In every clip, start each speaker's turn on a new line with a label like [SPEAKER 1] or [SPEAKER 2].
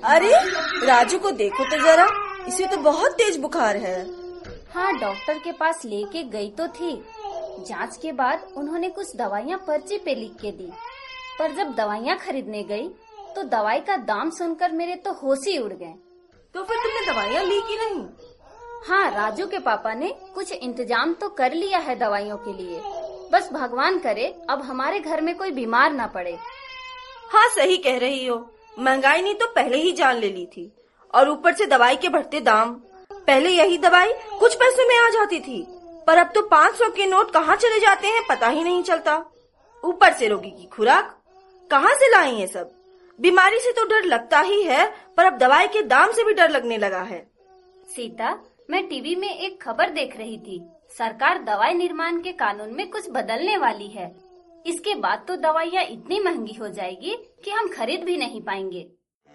[SPEAKER 1] अरे राजू को देखो तो जरा, इसे तो बहुत तेज बुखार है।
[SPEAKER 2] हाँ, डॉक्टर के पास लेके गई तो थी। जांच के बाद उन्होंने कुछ दवाइयाँ पर्ची पे लिख के दी, पर जब दवाइयाँ खरीदने गई तो दवाई का दाम सुनकर मेरे तो होश ही उड़ गए।
[SPEAKER 1] तो फिर तुमने दवाइयाँ ली कि नहीं?
[SPEAKER 2] हाँ, राजू के पापा ने कुछ इंतजाम तो कर लिया है दवाइयों के लिए। बस भगवान करे अब हमारे घर में कोई बीमार ना पड़े।
[SPEAKER 1] हाँ, सही कह रही हो। महंगाई ने तो पहले ही जान ले ली थी, और ऊपर से दवाई के बढ़ते दाम। पहले यही दवाई कुछ पैसों में आ जाती थी, पर अब तो 500 के नोट कहाँ चले जाते हैं पता ही नहीं चलता। ऊपर से रोगी की खुराक, कहाँ से लाएं ये सब? बीमारी से तो डर लगता ही है, पर अब दवाई के दाम से भी डर लगने लगा है।
[SPEAKER 2] सीता, मैं टीवी में एक खबर देख रही थी। सरकार दवाई निर्माण के कानून में कुछ बदलने वाली है। इसके बाद तो दवाइयाँ इतनी महंगी हो जाएगी कि हम खरीद भी नहीं पाएंगे।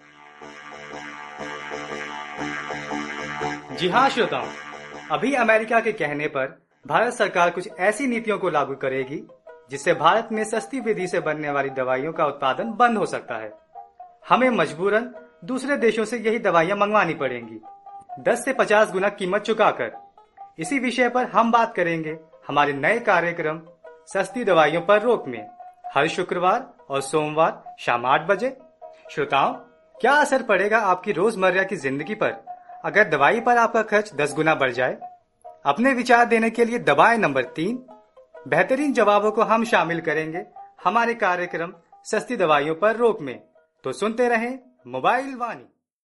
[SPEAKER 3] जी हाँ श्रोताओं, अभी अमेरिका के कहने पर भारत सरकार कुछ ऐसी नीतियों को लागू करेगी जिससे भारत में सस्ती विधि से बनने वाली दवाइयों का उत्पादन बंद हो सकता है। हमें मजबूरन दूसरे देशों से यही दवाइयाँ मंगवानी पड़ेंगी, 10 से 50 गुना कीमत चुकाकर। इसी विषय पर हम बात करेंगे हमारे नए कार्यक्रम सस्ती दवाइयों पर रोक में, हर शुक्रवार और सोमवार शाम 8 बजे। श्रोताओं, क्या असर पड़ेगा आपकी रोजमर्रा की जिंदगी पर अगर दवाई पर आपका खर्च 10 गुना बढ़ जाए? अपने विचार देने के लिए दबाएं नंबर 3। बेहतरीन जवाबों को हम शामिल करेंगे हमारे कार्यक्रम सस्ती दवाइयों पर रोक में। तो सुनते रहें मोबाइल वाणी।